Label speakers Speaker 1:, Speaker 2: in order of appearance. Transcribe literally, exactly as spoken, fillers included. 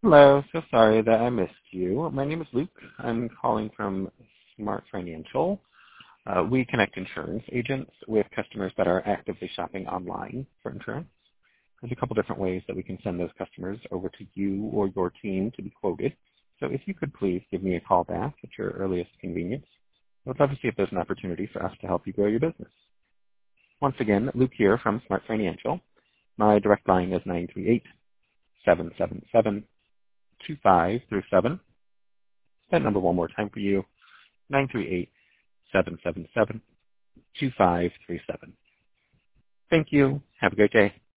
Speaker 1: Hello. So sorry that I missed you. My name is Luke. I'm calling from Smart Financial. Uh, we connect insurance agents with customers that are actively shopping online for insurance. There's a couple different ways that we can send those customers over to you or your team to be quoted. So if you could please give me a call back at your earliest convenience. I would love to see if there's an opportunity for us to help you grow your business. Once again, Luke here from Smart Financial. My direct line is nine three eight, seven seven seven, two five three seven. That number one more time for you, nine three eight, seven seven seven, two five three seven. Thank you. Have a great day.